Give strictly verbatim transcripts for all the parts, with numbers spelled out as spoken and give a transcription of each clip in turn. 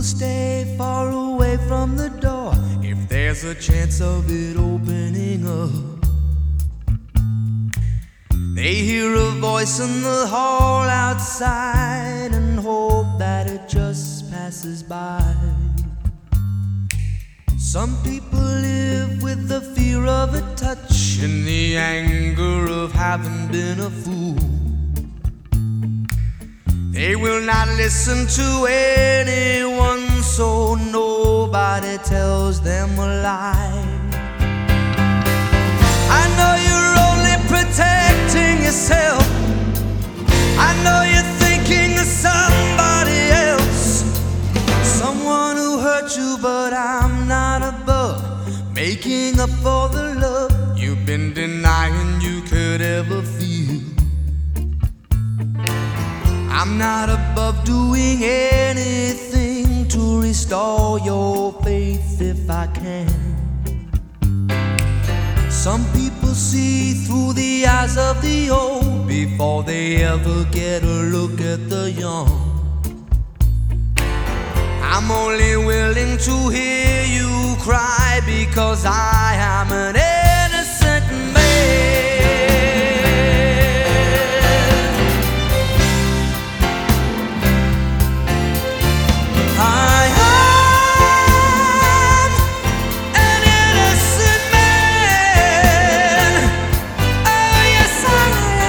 people stay far away from the door if there's a chance of it opening up. They hear a voice in the hall outside and hope that it just passes by. Some people live with the fear of a touch and the anger of having been a fool. They will not listen to anyone, so nobody tells them a lie. I know you're only protecting yourself. I know you're thinking of somebody else, someone who hurt you, but I'm not above making up for the love you've been denying you could ever feel. I'm not above doing anything to restore your faith if I can. Some people see through the eyes of the old before they ever get a look at the young. I'm only willing to hear you cry because I am an innocent man. I am an innocent man. Oh yes I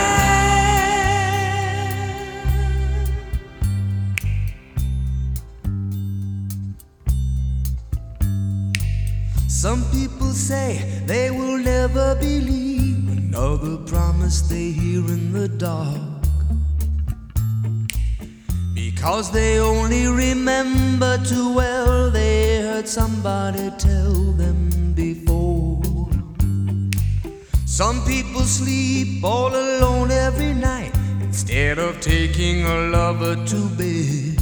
am. Some people say they will never believe another promise they hear in the dark, because they only remember too well they heard somebody tell them before. Some people sleep all alone every night instead of taking a lover to bed.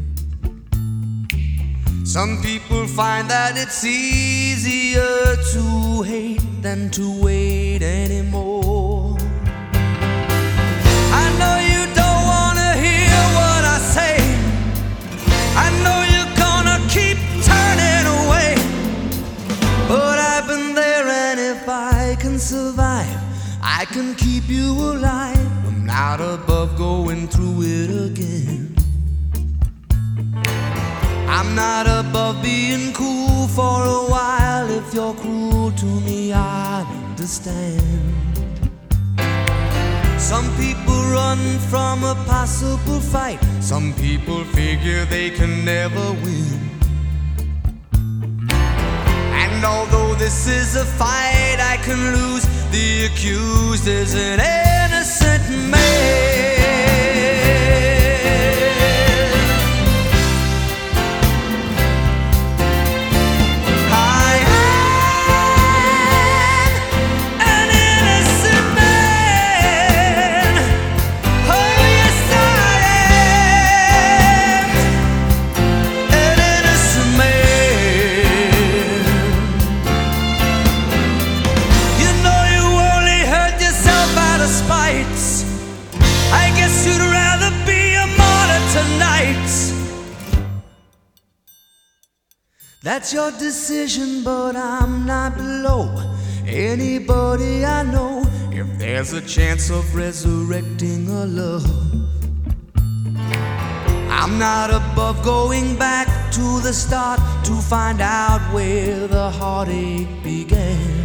Some people find that it's easier to hate than to wait anymore. I know you don't wanna hear what I say. I know you're gonna keep turning away, but I've been there, and if I can survive, I can keep you alive. I'm not above going through it again. I'm not above being cool for a while. If you're cruel to me, I understand. Some people run from a possible fight. Some people figure they can never win. And although this is a fight I can lose, the accused is an innocent man. I guess you'd rather be a martyr tonight. That's your decision, but I'm not below anybody I know if there's a chance of resurrecting a love. I'm not above going back to the start to find out where the heartache began.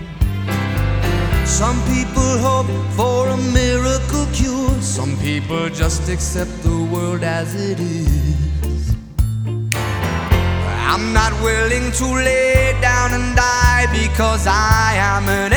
Some people hope for a miracle cure. Some people just accept the world as it is. I'm not willing to lay down and die because I am an